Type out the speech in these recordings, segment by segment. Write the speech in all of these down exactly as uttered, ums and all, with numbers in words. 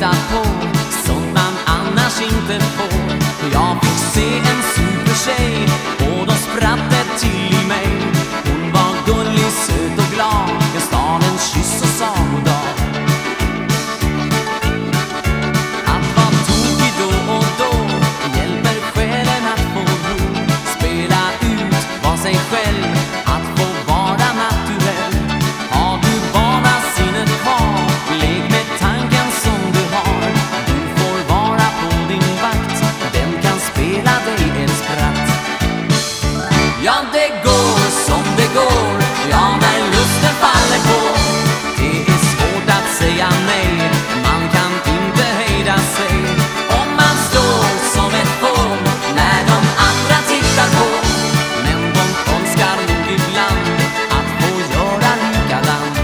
titta på sånt man annars inte får. Jag fick se en supertjej och då spratt det till i mig. Hon var gullig, söt och glad. Jag stal en kyss och sa goddag. Att vara tokig då och då hjälper själen att få ro. Spela ut, var sig själv, att få vara naturell. Har du bara sinnet kvar, lek med tanken som du har. Du får vara på din vakt, den kan spela dig en spratt. Ja, det går som det går, ja, när lusten faller på. Det är svårt att säga nej, man kan inte hejda sig. Om man står som ett fån när de andra tittar på. Men de önskar nog ibland att få göra likadant.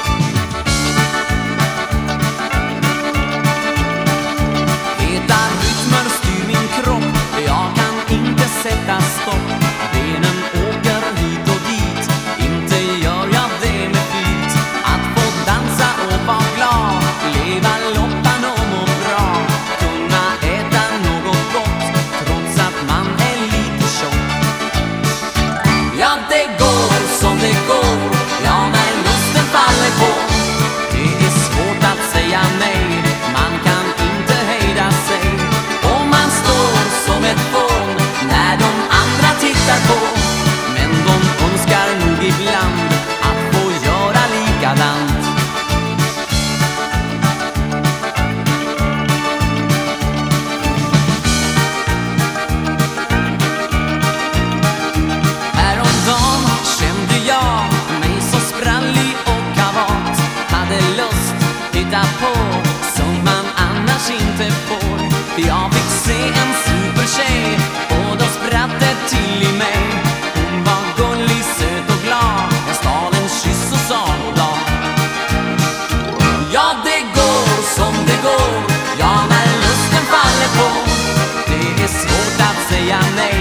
Heta rytmer styr min kropp, jag kan inte sätta stopp. Benen åker hit och dit, inte gör jag det med flit. Att få dansa och vara glad, leva loppan och må bra. Kunna äta något gott, trots att man är lite tjock. Ja, det går som det går, ja, när lusten faller på. Det är svårt att säga nej, man kan inte hejda sig. Om man står som ett fån när de andra tittar på. Men de önskar nog ibland att få göra likadant. Häromdagen kände jag mig så sprallig och kavat. Hade lust titta på som man annars inte får. Jag fick se en supertjej och då spratt det till i mig. Hon var gullig, söt och glad. Jag stal en kyss och sa goddag. Ja, det går som det går, ja, när lusten faller på. Det är svårt att säga nej,